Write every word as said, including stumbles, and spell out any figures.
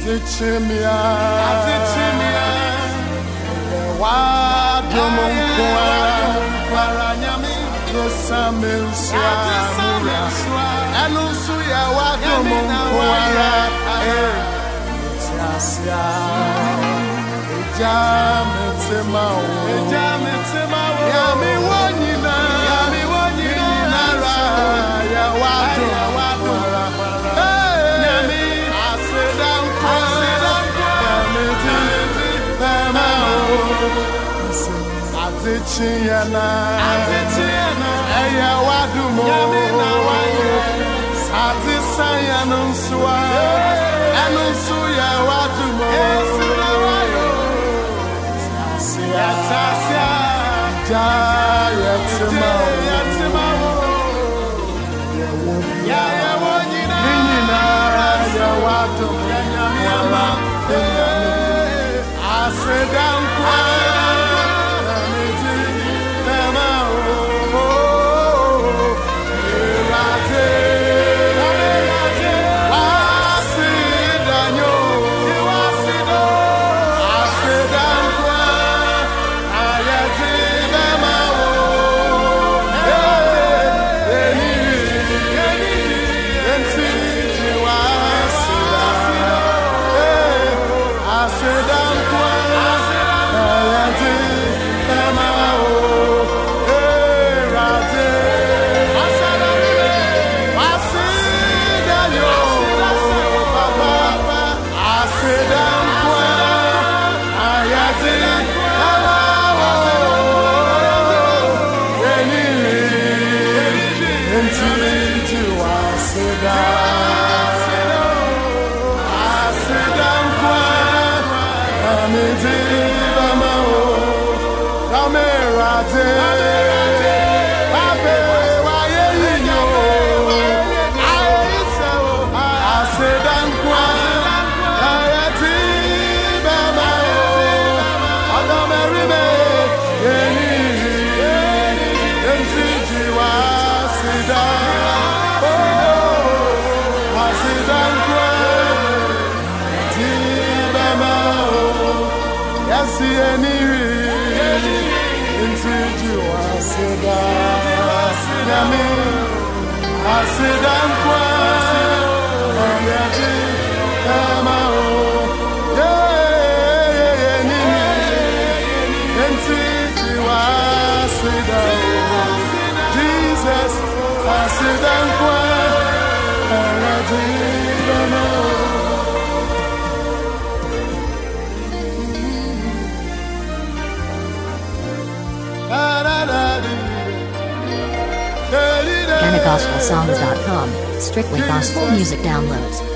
Atichimia, Atichimia, Wadomon Kwara, Nyami, Tosamilswa, Anusuya, Wadomon Kwara, Etiasia, Ejametemao, Ejametemao, Yami Wanyina, Yami Wanyina, Ya Wadomon Kwara, Nyami, Asedan Atichiana, Atichiana, Eya Wadumo, Satisayanansua, Anunsuya Wadumo, Tasia, Jayatima, Yaya Wanyina, Yaya Wadumo, Yama, Asedan Jesus, I sit down Ghana Gospel Songs dot com, strictly gospel music downloads.